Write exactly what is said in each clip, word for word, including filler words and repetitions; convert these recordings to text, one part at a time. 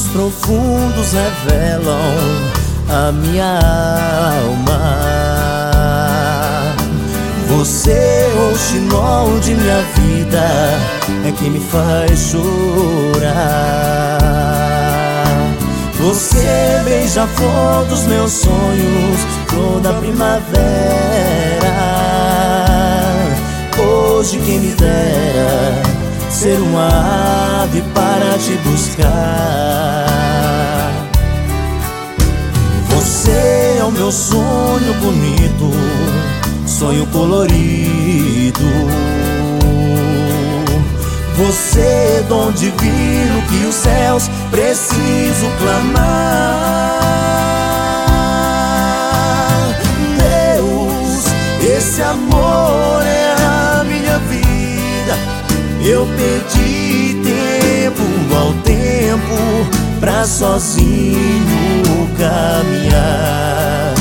profundos revelam a minha alma. Você, o chinol de minha vida, é quem me faz chorar. Você, beija-flor dos meus sonhos, flor da primavera. Hoje quem me dera ser uma ave para te buscar. Você é o meu sonho bonito, sonho colorido. Você é dom divino que os céus precisam clamar. Deus, esse amor é a minha vida. Eu pedi tempo ao tempo pra sozinho caminhar.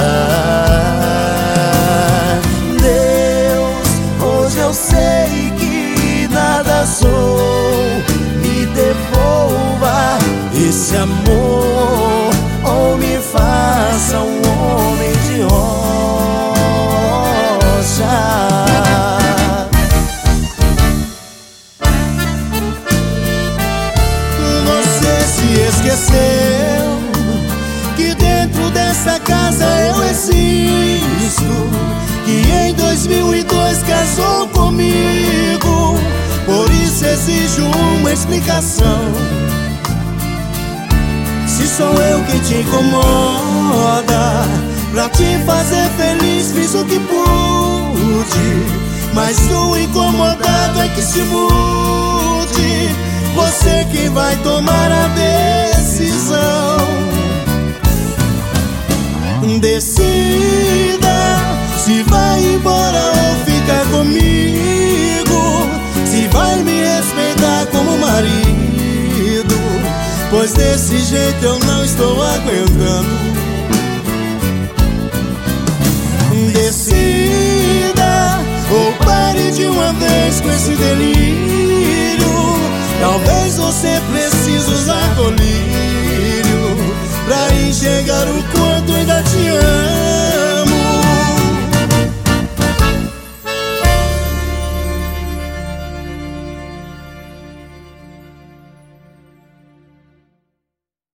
Ah, Deus, hoje eu sei que nada sou. Me devolva esse amor ou me faça um homem de rocha. Esqueceu que dentro dessa casa eu existo, que em dois mil e dois casou comigo. Por isso exijo uma explicação. Se sou eu quem te incomoda, pra te fazer feliz fiz o que pude, mas o incomodado é que se mude. Você que vai tomar a decisão. Decida se vai embora ou ficar comigo, se vai me respeitar como marido, pois desse jeito eu não estou aguentando. Decida ou pare de uma vez com esse delírio. Talvez você precise usar colírio pra enxergar o quanto ainda te amo.